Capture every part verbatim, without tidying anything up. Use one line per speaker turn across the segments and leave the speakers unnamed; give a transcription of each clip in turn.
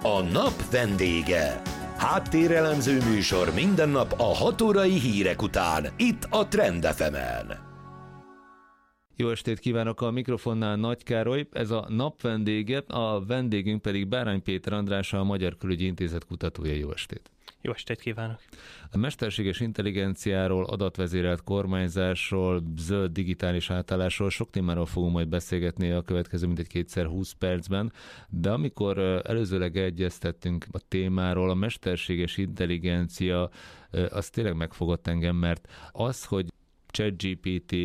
A nap vendége. Háttérelemző műsor minden nap a hat órai hírek után, itt a Trend ef emen.
Jó estét kívánok, a mikrofonnál Nagy Károly, ez a nap vendége, a vendégünk pedig Bárány Péter András, a Magyar Külügyi Intézet kutatója. Jó estét!
Jó estét kívánok!
A mesterséges intelligenciáról, adatvezérelt kormányzásról, zöld digitális átállásról, sok témáról fogunk majd beszélgetni a következő mintegy kétszer húsz percben, de amikor előzőleg egyeztettünk a témáról, a mesterséges intelligencia, az tényleg megfogott engem, mert az, hogy ChatGPT,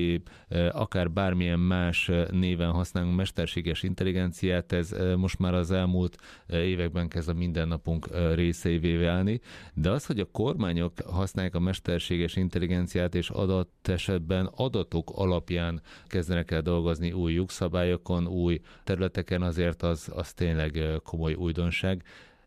akár bármilyen más néven használunk mesterséges intelligenciát, ez most már az elmúlt években kezd a mindennapunk részeivé válni, de az, hogy a kormányok használják a mesterséges intelligenciát, és adott esetben adatok alapján kezdenek el dolgozni új jogszabályokon, új területeken, azért az, az tényleg komoly újdonság.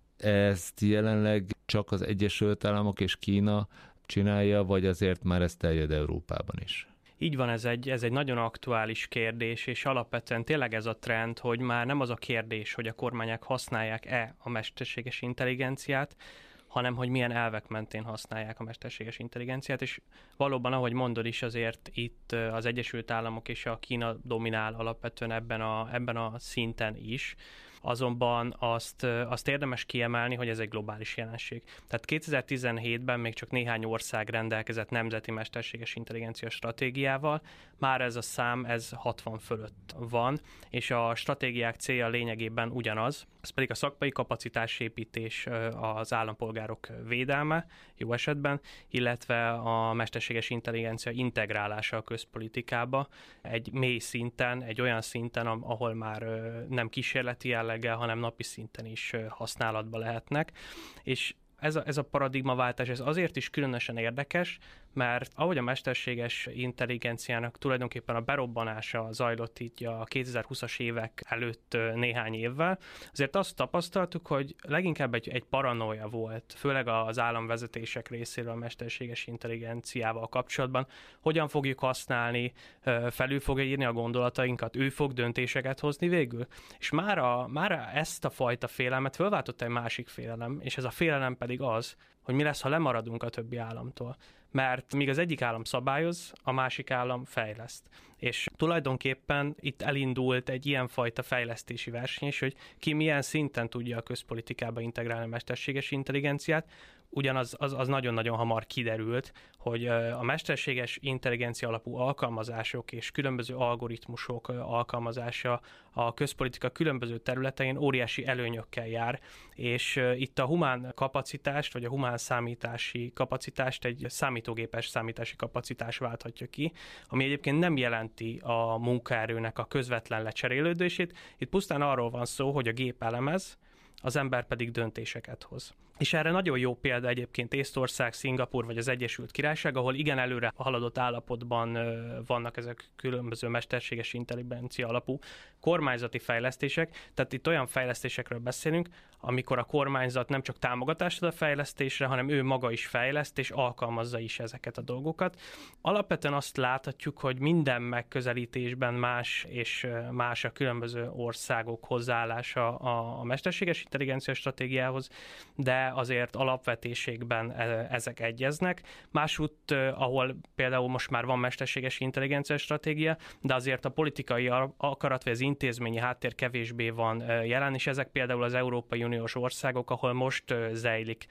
Ezt jelenleg csak az Egyesült Államok és Kína csinálja, vagy azért már ez terjed Európában is?
Így van, ez egy, ez egy nagyon aktuális kérdés, és alapvetően tényleg ez a trend, hogy már nem az a kérdés, hogy a kormányok használják-e a mesterséges intelligenciát, hanem hogy milyen elvek mentén használják a mesterséges intelligenciát, és valóban, ahogy mondod is, azért itt az Egyesült Államok és a Kína dominál alapvetően ebben a, ebben a szinten is. Azonban azt, azt érdemes kiemelni, hogy ez egy globális jelenség. Tehát kétezer-tizenhétben még csak néhány ország rendelkezett nemzeti mesterséges intelligencia stratégiával, már ez a szám ez hatvan fölött van, és a stratégiák célja lényegében ugyanaz, ez pedig a szakmai kapacitásépítés, az állampolgárok védelme jó esetben, illetve a mesterséges intelligencia integrálása a közpolitikába egy mély szinten, egy olyan szinten, ahol már nem kísérleti jelleggel, hanem napi szinten is használatba lehetnek, és Ez a, ez a paradigmaváltás ez azért is különösen érdekes, mert ahogy a mesterséges intelligenciának tulajdonképpen a berobbanása zajlott így a kétezer-húszas évek előtt néhány évvel, azért azt tapasztaltuk, hogy leginkább egy, egy paranoia volt, főleg az államvezetések részéről a mesterséges intelligenciával kapcsolatban, hogyan fogjuk használni, felül fogja írni a gondolatainkat, ő fog döntéseket hozni végül. És mára, mára ezt a fajta félelmet fölváltott egy másik félelem, és ez a félelem pedig az, hogy mi lesz, ha lemaradunk a többi államtól. Mert míg az egyik állam szabályoz, a másik állam fejleszt. És tulajdonképpen itt elindult egy ilyenfajta fejlesztési verseny is, hogy ki milyen szinten tudja a közpolitikába integrálni a mesterséges intelligenciát, ugyanaz az, az nagyon-nagyon hamar kiderült, hogy a mesterséges intelligencia alapú alkalmazások és különböző algoritmusok alkalmazása a közpolitika különböző területein óriási előnyökkel jár, és itt a humán kapacitást, vagy a humán számítási kapacitást egy számítógépes számítási kapacitás válthatja ki, ami egyébként nem jelenti a munkaerőnek a közvetlen lecserélődését. Itt pusztán arról van szó, hogy a gép elemez, az ember pedig döntéseket hoz. És erre nagyon jó példa egyébként Észtország, Szingapúr vagy az Egyesült Királyság, ahol igen előre haladott állapotban vannak ezek különböző mesterséges intelligencia alapú kormányzati fejlesztések. Tehát itt olyan fejlesztésekről beszélünk, amikor a kormányzat nem csak támogatást ad a fejlesztésre, hanem ő maga is fejleszt és alkalmazza is ezeket a dolgokat. Alapvetően azt láthatjuk, hogy minden megközelítésben más és más a különböző országok hozzáállása a mesterséges intelligencia stratégiához, de azért alapvetéségben ezek egyeznek. Másút, ahol például most már van mesterséges intelligencia stratégia, de azért a politikai akarat vagy az intézményi háttér kevésbé van jelen, és ezek például az Európai Uniós országok, ahol most zajlik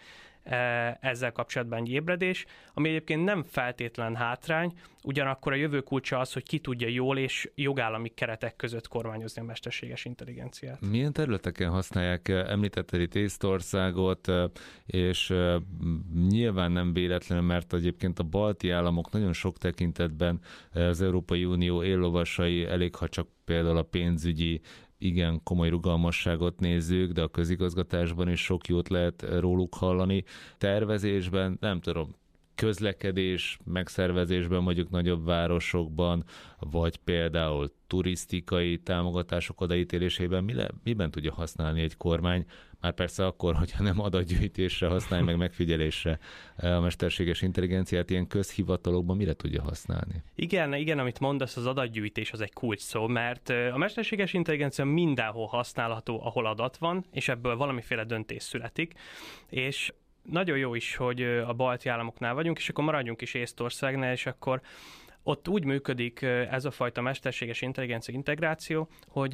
ezzel kapcsolatban egy ébredés, ami egyébként nem feltétlen hátrány, ugyanakkor a jövő kulcsa az, hogy ki tudja jól és jogállami keretek között kormányozni a mesterséges intelligenciát.
Milyen területeken használják? Említetted itt Észtországot, és nyilván nem véletlenül, mert egyébként a balti államok nagyon sok tekintetben az Európai Unió éllovasai, elég ha csak például a pénzügyi igen komoly rugalmasságot nézzük, de a közigazgatásban is sok jót lehet róluk hallani. Tervezésben, nem tudom, közlekedés megszervezésben mondjuk nagyobb városokban, vagy például turisztikai támogatások odaítélésében mi le, miben tudja használni egy kormány? Már persze akkor, hogyha nem adatgyűjtésre használja, meg megfigyelésre a mesterséges intelligenciát, ilyen közhivatalokban mire tudja használni?
Igen, igen, amit mondasz, az adatgyűjtés az egy kulcs szó, mert a mesterséges intelligencia mindenhol használható, ahol adat van, és ebből valamiféle döntés születik, és nagyon jó is, hogy a balti államoknál vagyunk, és akkor maradjunk is Észtországnál, és akkor ott úgy működik ez a fajta mesterséges intelligencia integráció, hogy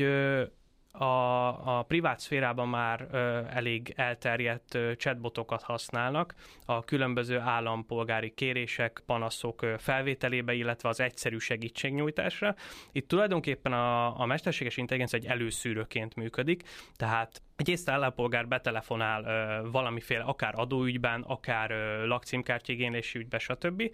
A, a privát szférában már ö, elég elterjedt ö, chatbotokat használnak a különböző állampolgári kérések, panaszok ö, felvételébe, illetve az egyszerű segítségnyújtásra. Itt tulajdonképpen a, a mesterséges intelligencia egy előszűrőként működik, tehát egy észt állampolgár betelefonál ö, valamiféle akár adóügyben, akár ö, lakcímkártyaigénylési ügyben, stb.,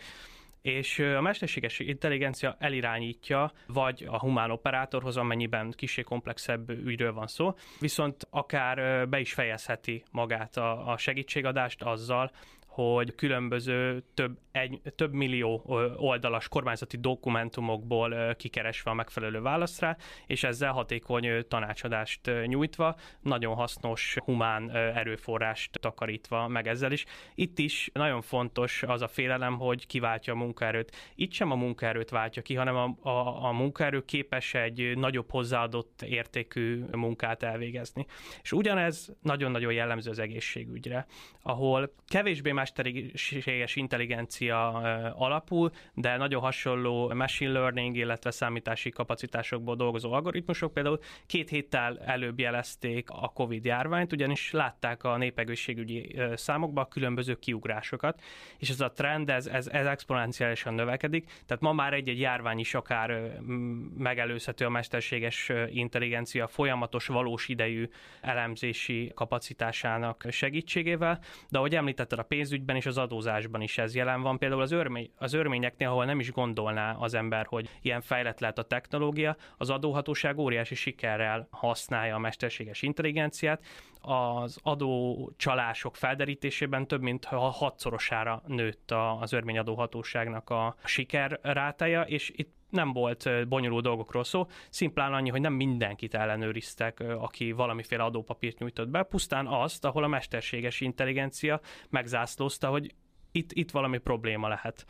és a mesterséges intelligencia elirányítja vagy a humán operátorhoz, amennyiben kissé komplexebb ügyről van szó, viszont akár be is fejezheti magát a, a segítségadást azzal, hogy különböző több, egy, több millió oldalas kormányzati dokumentumokból kikeresve a megfelelő választ rá, és ezzel hatékony tanácsadást nyújtva, nagyon hasznos humán erőforrást takarítva meg ezzel is. Itt is nagyon fontos az a félelem, hogy kiváltja a munkaerőt. Itt sem a munkaerőt váltja ki, hanem a, a, a munkaerő képes egy nagyobb hozzáadott értékű munkát elvégezni. És ugyanez nagyon-nagyon jellemző az egészségügyre, ahol kevésbé mesterséges intelligencia alapul, de nagyon hasonló machine learning, illetve számítási kapacitásokból dolgozó algoritmusok például két héttel előbb jelezték a Covid járványt, ugyanis látták a népegészségügyi számokban a különböző kiugrásokat, és ez a trend, ez, ez, ez exponenciálisan növekedik, tehát ma már egy-egy járvány is akár megelőzhető a mesterséges intelligencia folyamatos valós idejű elemzési kapacitásának segítségével, de ahogy említetted, a pénzügyben és az adózásban is ez jelen van. Például az, örmény, az örményeknél, ahol nem is gondolná az ember, hogy ilyen fejlett lehet a technológia, az adóhatóság óriási sikerrel használja a mesterséges intelligenciát. Az adócsalások felderítésében több mint hatszorosára nőtt az örmény adóhatóságnak a sikerrátája, és itt nem volt bonyolult dolgokról szó, szimplán annyi, hogy nem mindenkit ellenőriztek, aki valamiféle adópapírt nyújtott be, pusztán azt, ahol a mesterséges intelligencia megzászlózta, hogy itt, itt valami probléma lehet.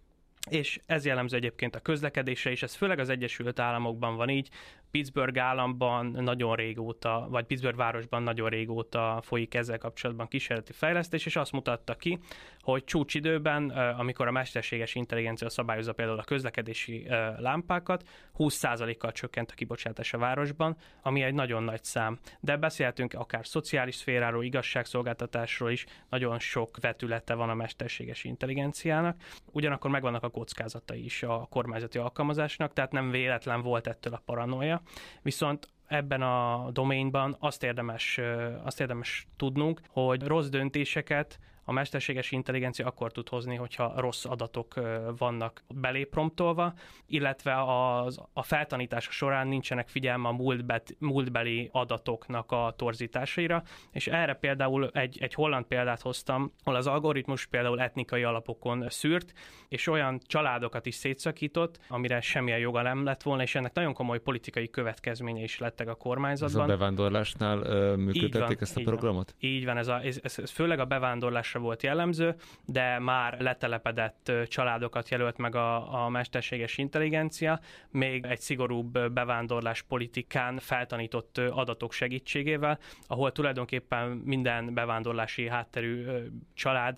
És ez jellemző egyébként a közlekedésre is, ez főleg az Egyesült Államokban van így, Pittsburgh államban nagyon régóta, vagy Pittsburgh városban nagyon régóta folyik ezzel kapcsolatban kísérleti fejlesztés, és azt mutatta ki, hogy csúcsidőben, amikor a mesterséges intelligencia szabályozza például a közlekedési lámpákat, húsz százalékkal csökkent a kibocsátás a városban, ami egy nagyon nagy szám. De beszélhetünk akár szociális szféráról, igazságszolgáltatásról is, nagyon sok vetülete van a mesterséges intelligenciának. Ugyanakkor megvannak a kockázatai is a kormányzati alkalmazásnak, tehát nem véletlen volt ettől a paranoia. Viszont ebben a doménban azt érdemes, azt érdemes tudnunk, hogy rossz döntéseket a mesterséges intelligencia akkor tud hozni, hogyha rossz adatok vannak belé promptolva, illetve az, a feltanítása során nincsenek figyelme a múltbet, múltbeli adatoknak a torzításaira, és erre például egy, egy holland példát hoztam, ahol az algoritmus például etnikai alapokon szűrt, és olyan családokat is szétszakított, amire semmilyen joga nem lett volna, és ennek nagyon komoly politikai következménye is lettek a kormányzatban.
Ez a bevándorlásnál uh, működtették ezt a
így
programot?
Van, így van, ez, a, ez, ez főleg a bevándorlás volt jellemző, de már letelepedett családokat jelölt meg a, a mesterséges intelligencia, még egy szigorúbb bevándorlás politikán feltanított adatok segítségével, ahol tulajdonképpen minden bevándorlási hátterű család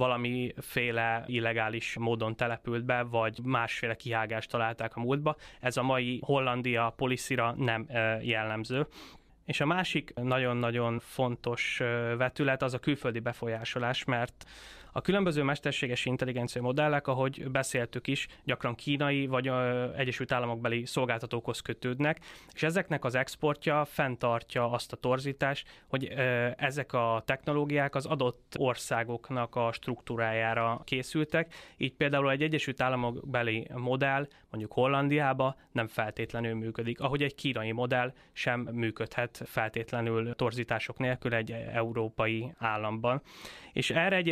valamiféle illegális módon települt be, vagy másféle kihágást találták a múltba. Ez a mai Hollandia policyra nem jellemző. És a másik nagyon-nagyon fontos vetület az a külföldi befolyásolás, mert a különböző mesterséges intelligencia modellek, ahogy beszéltük is, gyakran kínai vagy Egyesült Államokbeli szolgáltatókhoz kötődnek, és ezeknek az exportja fenntartja azt a torzítást, hogy ezek a technológiák az adott országoknak a struktúrájára készültek, így például egy Egyesült Államokbeli modell mondjuk Hollandiába nem feltétlenül működik, ahogy egy kínai modell sem működhet feltétlenül torzítások nélkül egy európai államban. És erre egyébként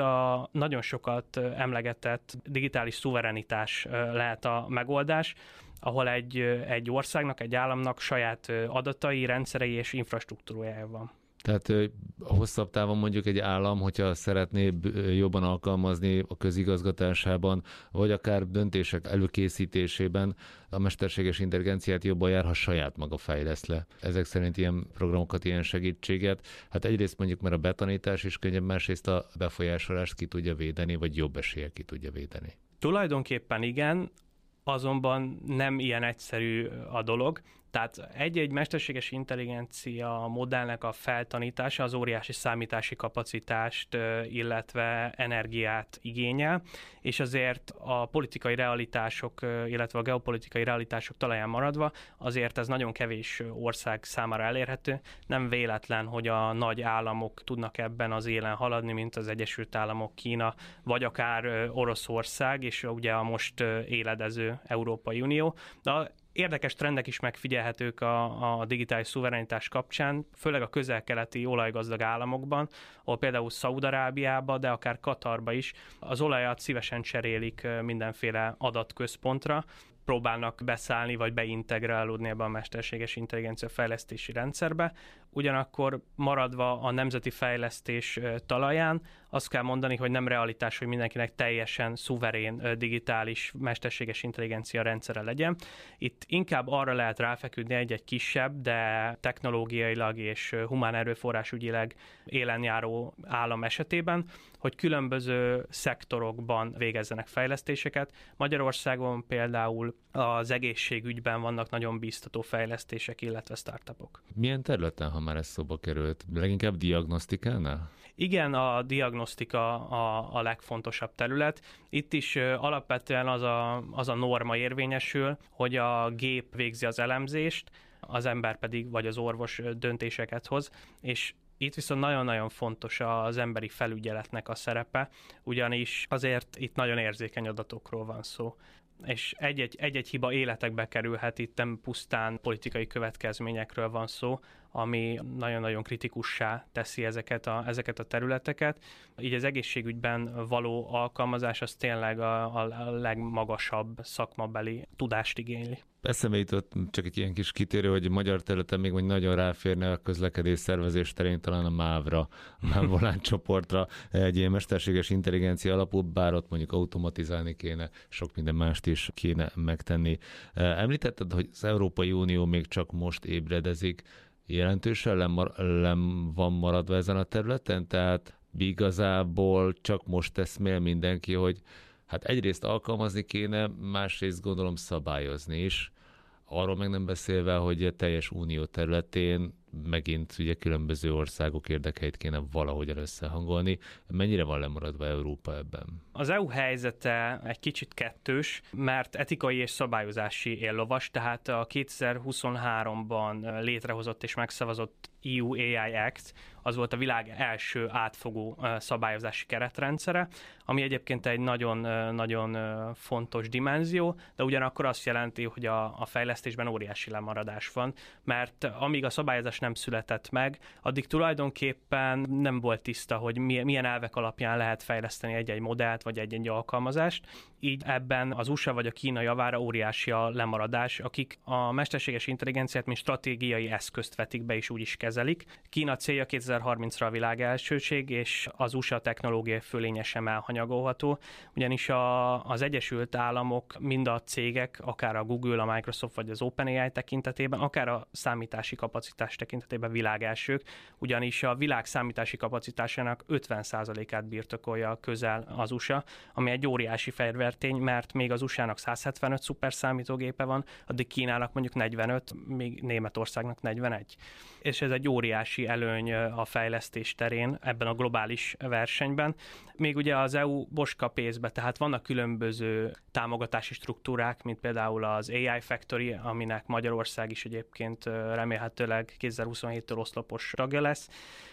a nagyon sokat emlegetett digitális szuverenitás lehet a megoldás, ahol egy, egy országnak, egy államnak saját adatai, rendszerei és infrastruktúrája van.
Tehát hosszabb távon mondjuk egy állam, hogyha szeretné jobban alkalmazni a közigazgatásában, vagy akár döntések előkészítésében a mesterséges intelligenciát jobban jár, ha saját maga fejleszt le. Ezek szerint ilyen programokat, ilyen segítséget. Hát egyrészt mondjuk, mert a betanítás is könnyebb, másrészt a befolyásolást ki tudja védeni, vagy jobb eséllyel ki tudja védeni.
Tulajdonképpen igen, azonban nem ilyen egyszerű a dolog. Tehát egy-egy mesterséges intelligencia modellnek a feltanítása az óriási számítási kapacitást, illetve energiát igényel, és azért a politikai realitások, illetve a geopolitikai realitások talaján maradva, azért ez nagyon kevés ország számára elérhető. Nem véletlen, hogy a nagy államok tudnak ebben az élen haladni, mint az Egyesült Államok, Kína, vagy akár Oroszország, és ugye a most éledező Európai Unió. De érdekes trendek is megfigyelhetők a, a digitális szuverenitás kapcsán, főleg a közel-keleti olajgazdag államokban, ahol például Szaúd-Arábiában, de akár Katarba is az olajat szívesen cserélik mindenféle adatközpontra, próbálnak beszállni vagy beintegrálódni ebbe a mesterséges intelligencia fejlesztési rendszerbe. Ugyanakkor maradva a nemzeti fejlesztés talaján, azt kell mondani, hogy nem realitás, hogy mindenkinek teljesen szuverén digitális mesterséges intelligencia rendszere legyen. Itt inkább arra lehet ráfeküdni egy-egy kisebb, de technológiailag és humán erőforrásügyileg élenjáró állam esetében, hogy különböző szektorokban végezzenek fejlesztéseket. Magyarországon például az egészségügyben vannak nagyon bíztató fejlesztések, illetve startupok.
Milyen területen, ha már ez szóba került? Leginkább diagnosztikánál?
Igen, a diagnosztika a, a legfontosabb terület. Itt is alapvetően az a, az a norma érvényesül, hogy a gép végzi az elemzést, az ember pedig, vagy az orvos döntéseket hoz, és itt viszont nagyon-nagyon fontos az emberi felügyeletnek a szerepe, ugyanis azért itt nagyon érzékeny adatokról van szó. És egy-egy, egy-egy hiba életekbe kerülhet, itt nem pusztán politikai következményekről van szó, ami nagyon-nagyon kritikussá teszi ezeket a, ezeket a területeket. Így az egészségügyben való alkalmazás az tényleg a, a legmagasabb szakmabeli tudást igényli.
Eszembe jutott csak egy ilyen kis kitérő, hogy magyar területen még hogy nagyon ráférne a közlekedés szervezés terén talán a mávra, a MÁV csoportra egy ilyen mesterséges intelligencia alapú, bár ott mondjuk automatizálni kéne, sok minden mást is kéne megtenni. Említetted, hogy az Európai Unió még csak most ébredezik, jelentősen lemar- lem van maradva ezen a területen, tehát igazából csak most tesz mél mindenki, hogy hát egyrészt alkalmazni kéne, másrészt gondolom szabályozni is. Arról meg nem beszélve, hogy a teljes unió területén megint ugye különböző országok érdekeit kéne valahogyan összehangolni. Mennyire van lemaradva Európa ebben?
Az é u helyzete egy kicsit kettős, mert etikai és szabályozási éllovas, tehát a kétezer-huszonháromban létrehozott és megszavazott é u á i Act, az volt a világ első átfogó szabályozási keretrendszere, ami egyébként egy nagyon-nagyon fontos dimenzió, de ugyanakkor azt jelenti, hogy a, a fejlesztésben óriási lemaradás van, mert amíg a szabályozás nem született meg, addig tulajdonképpen nem volt tiszta, hogy milyen elvek alapján lehet fejleszteni egy-egy modellt, vagy egy-egy alkalmazást. Így ebben az u es á vagy a Kína javára óriási a lemaradás, akik a mesterséges intelligenciát mint stratégiai eszközt vetik be és úgy is kezelik. Kína célja kétezer-harmincra a világ elsőség, és az u es á technológiai fölénye sem elhanyagolható, ugyanis a, az Egyesült Államok mind a cégek, akár a Google, a Microsoft vagy az OpenAI tekintetében, akár a számítási kapacitás tekintetében világelsők, ugyanis a világ számítási kapacitásának ötven százalékát birtokolja közel az u es á, ami egy óriási fegyvertény, mert még az u es á-nak száz hetvenöt szuperszámítógépe van, addig Kínának mondjuk negyvenöt, még Németországnak negyvenegy. És ez egy óriási előny a fejlesztés terén ebben a globális versenyben. Még ugye az é u boskapészbe, tehát vannak különböző támogatási struktúrák, mint például az á i Factory, aminek Magyarország is egyébként remélhetőleg kétezer-huszonhéttől oszlopos tagja lesz,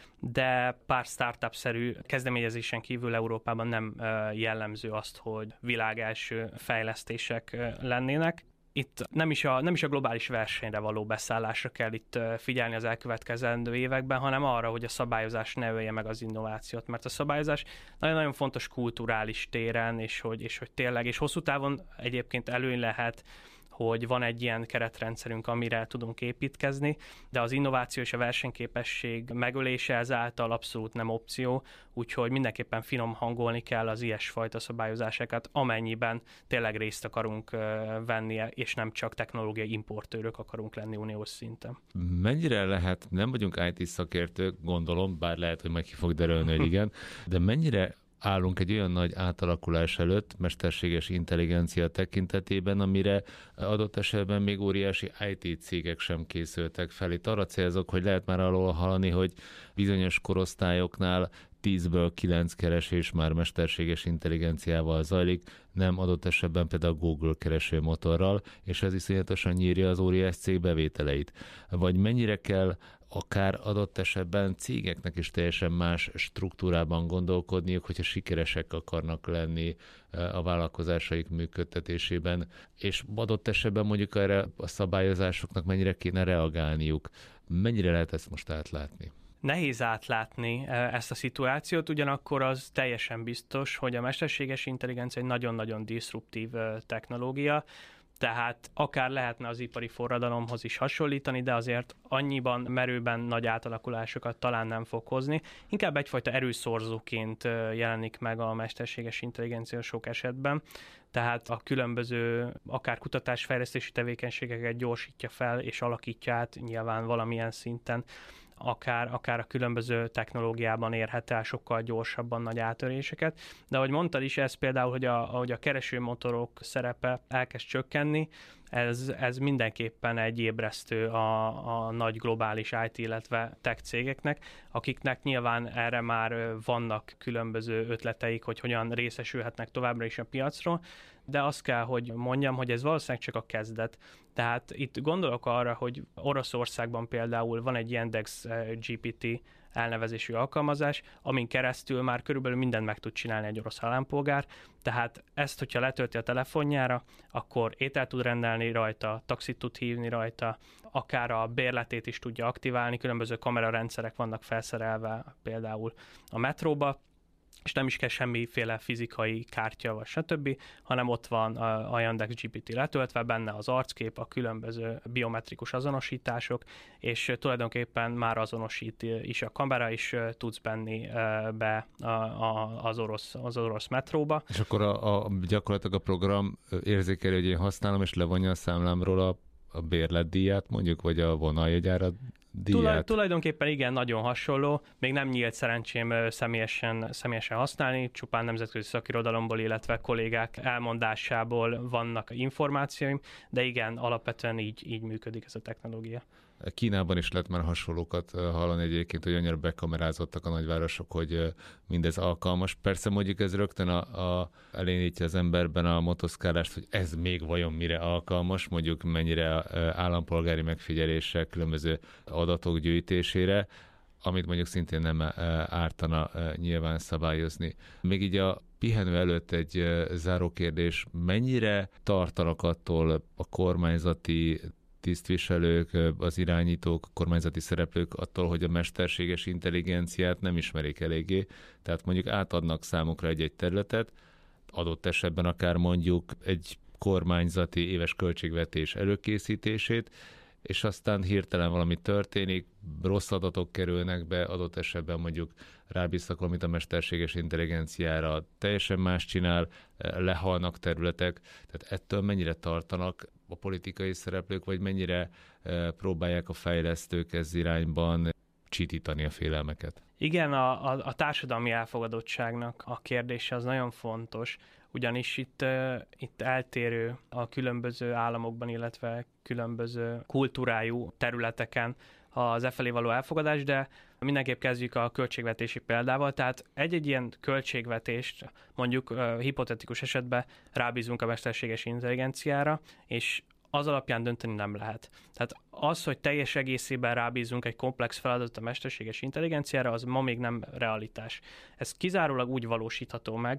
de pár startup-szerű kezdeményezésen kívül Európában nem jellemző azt, hogy világelső fejlesztések lennének. itt nem is, a, nem is a globális versenyre való beszállásra kell itt figyelni az elkövetkezendő években, hanem arra, hogy a szabályozás ne ölje meg az innovációt, mert a szabályozás nagyon-nagyon fontos kulturális téren, és hogy, és hogy tényleg, és hosszú távon egyébként előny lehet, hogy van egy ilyen keretrendszerünk, amire tudunk építkezni, de az innováció és a versenyképesség megölése ezáltal abszolút nem opció, úgyhogy mindenképpen finom hangolni kell az ilyesfajta szabályozásokat, amennyiben tényleg részt akarunk venni, és nem csak technológiai importőrök akarunk lenni uniós szinten.
Mennyire lehet, nem vagyunk i té szakértők, gondolom, bár lehet, hogy majd ki fog derülni, hogy igen, de mennyire állunk egy olyan nagy átalakulás előtt, mesterséges intelligencia tekintetében, amire adott esetben még óriási i té cégek sem készültek fel. Itt arra célzok, hogy lehet már arról hallani, hogy bizonyos korosztályoknál tízből kilenc keresés már mesterséges intelligenciával zajlik, nem adott esetben például Google keresőmotorral, és ez iszonyatosan nyírja az óriás cég bevételeit. Vagy mennyire kell akár adott esetben cégeknek is teljesen más struktúrában gondolkodniuk, hogyha sikeresek akarnak lenni a vállalkozásaik működtetésében, és adott esetben mondjuk erre a szabályozásoknak mennyire kéne reagálniuk. Mennyire lehet ezt most átlátni?
Nehéz átlátni ezt a szituációt, ugyanakkor az teljesen biztos, hogy a mesterséges intelligencia egy nagyon-nagyon diszruptív technológia, tehát akár lehetne az ipari forradalomhoz is hasonlítani, de azért annyiban merőben nagy átalakulásokat talán nem fog hozni. Inkább egyfajta erőszorzóként jelenik meg a mesterséges intelligencia sok esetben, tehát a különböző akár kutatásfejlesztési tevékenységeket gyorsítja fel és alakítja át nyilván valamilyen szinten, akár, akár a különböző technológiában érhet el sokkal gyorsabban nagy átöréseket. De ahogy mondtad is, ez például, hogy a, hogy a keresőmotorok szerepe elkezd csökkenni, ez, ez mindenképpen egy ébresztő a, a nagy globális i té, illetve tech cégeknek, akiknek nyilván erre már vannak különböző ötleteik, hogy hogyan részesülhetnek továbbra is a piacról, de azt kell, hogy mondjam, hogy ez valószínűleg csak a kezdet. Tehát itt gondolok arra, hogy Oroszországban például van egy Yandex gé pé té elnevezésű alkalmazás, amin keresztül már körülbelül mindent meg tud csinálni egy orosz állampolgár, tehát ezt, hogyha letölti a telefonjára, akkor ételt tud rendelni rajta, taxit tud hívni rajta, akár a bérletét is tudja aktiválni, különböző kamerarendszerek vannak felszerelve például a metróba, és nem is kell semmiféle fizikai kártya, vagy stb., hanem ott van a Yandex gé pé té letöltve, benne az arckép, a különböző biometrikus azonosítások, és tulajdonképpen már azonosít is a kamera, és tudsz benni be az orosz, az orosz metróba.
És akkor a, a, gyakorlatilag a program érzékeli, hogy én használom, és levonja a számlámról a, a bérletdíját mondjuk, vagy a vonaljegyárat? Tulaj,
tulajdonképpen igen, nagyon hasonló. Még nem nyílt szerencsém személyesen, személyesen használni, csupán nemzetközi szakirodalomból, illetve kollégák elmondásából vannak információim, de igen, alapvetően így, így működik ez a technológia.
Kínában is lehet már hasonlókat hallani egyébként, hogy annyira bekamerázottak a nagyvárosok, hogy mindez alkalmas. Persze mondjuk ez rögtön a, a, elindítja az emberben a motoszkálást, hogy ez még vajon mire alkalmas, mondjuk mennyire állampolgári megfigyelésre, különböző adatok gyűjtésére, amit mondjuk szintén nem ártana nyilván szabályozni. Még így a pihenő előtt egy záró kérdés, mennyire tartanak attól a kormányzati tisztviselők, az irányítók, kormányzati szereplők attól, hogy a mesterséges intelligenciát nem ismerik eléggé, tehát mondjuk átadnak számukra egy-egy területet, adott esetben akár mondjuk egy kormányzati éves költségvetés előkészítését, és aztán hirtelen valami történik, rossz adatok kerülnek be, adott esetben mondjuk rábíztak valamit a mesterséges intelligenciára, teljesen más csinál, lehalnak területek, tehát ettől mennyire tartanak a politikai szereplők, vagy mennyire próbálják a fejlesztők ez irányban csitítani a félelmeket?
Igen, a, a, a társadalmi elfogadottságnak a kérdése az nagyon fontos, ugyanis itt, uh, itt eltérő a különböző államokban, illetve különböző kultúrájú területeken az e felé való elfogadás, de mindenképp kezdjük a költségvetési példával, tehát egy-egy ilyen költségvetést mondjuk uh, hipotetikus esetben rábízunk a mesterséges intelligenciára, és az alapján dönteni nem lehet. Tehát az, hogy teljes egészében rábízunk egy komplex feladatot a mesterséges intelligenciára, az ma még nem realitás. Ez kizárólag úgy valósítható meg,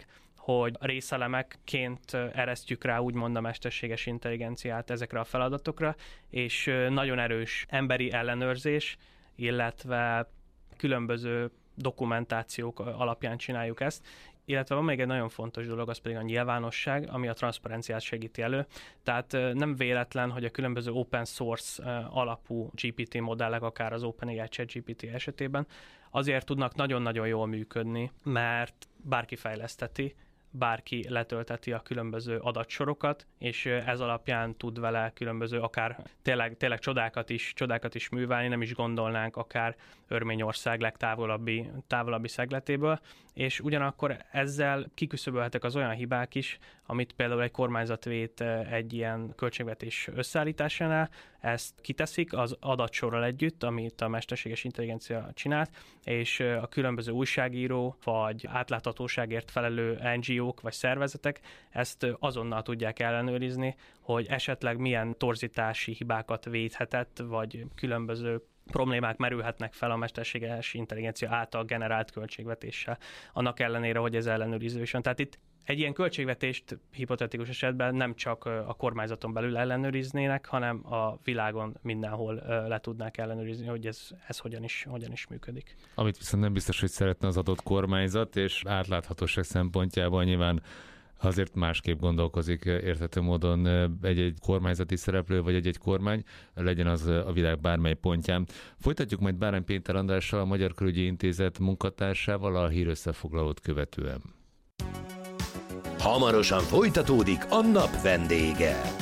hogy részelemekként eresztjük rá úgymond a mesterséges intelligenciát ezekre a feladatokra, és nagyon erős emberi ellenőrzés, illetve különböző dokumentációk alapján csináljuk ezt, illetve van még egy nagyon fontos dolog, az pedig a nyilvánosság, ami a transzparenciát segíti elő. Tehát nem véletlen, hogy a különböző open source alapú gé pé té modellek, akár az OpenAI ChatGPT esetében, azért tudnak nagyon-nagyon jól működni, mert bárki fejleszteti, bárki letölteti a különböző adatsorokat, és ez alapján tud vele különböző, akár tényleg, tényleg csodákat is, csodákat is művelni, nem is gondolnánk akár Örményország legtávolabbi távolabbi szegletéből, és ugyanakkor ezzel kiküszöbölhetek az olyan hibák is, amit például egy kormányzat vét egy ilyen költségvetés összeállításánál, ezt kiteszik az adatsorral együtt, amit a mesterséges intelligencia csinált, és a különböző újságíró vagy átláthatóságért felelő en gé ók vagy szervezetek ezt azonnal tudják ellenőrizni, hogy esetleg milyen torzítási hibákat védhetett, vagy különböző problémák merülhetnek fel a mesterséges intelligencia által generált költségvetéssel, annak ellenére, hogy ez ellenőriző is van. Tehát itt egy ilyen költségvetést hipotetikus esetben nem csak a kormányzaton belül ellenőriznének, hanem a világon mindenhol le tudnák ellenőrizni, hogy ez, ez hogyan, is, hogyan is működik.
Amit viszont nem biztos, hogy szeretne az adott kormányzat, és átláthatóság szempontjából nyilván azért másképp gondolkozik érthető módon egy-egy kormányzati szereplő, vagy egy-egy kormány, legyen az a világ bármely pontján. Folytatjuk majd Bárány Péter Andrással, a Magyar Külügyi Intézet munkatársával a hírösszefoglalót követően.
Hamarosan folytatódik a nap vendége.